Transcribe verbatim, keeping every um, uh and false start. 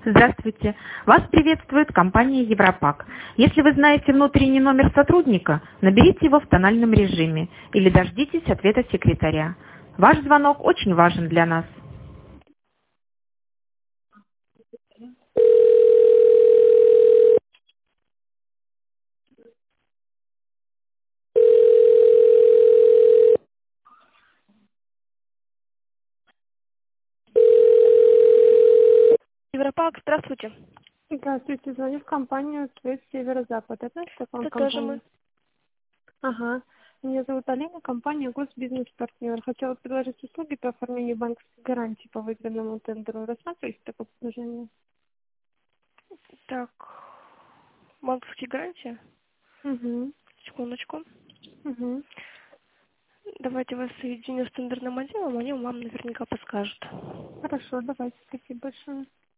Здравствуйте. Вас приветствует компания Европак. Если вы знаете внутренний номер сотрудника, наберите его в тональном режиме или дождитесь ответа секретаря. Ваш звонок очень важен для нас. Европак, здравствуйте. Здравствуйте, звоню в компанию «Связь Северо-Запад». Это что вам Это тоже мы. компания? Ага. Меня зовут Алина, компания «Госбизнес-партнер». Хотела предложить услуги по оформлению банковской гарантии по выигранному тендеру. Рассматриваете такое предложение? Так, банковские гарантии. Угу. Секундочку. Угу. Давайте вас соединю с тендерным отделом, они вам наверняка подскажут. Хорошо, давайте. Спасибо большое.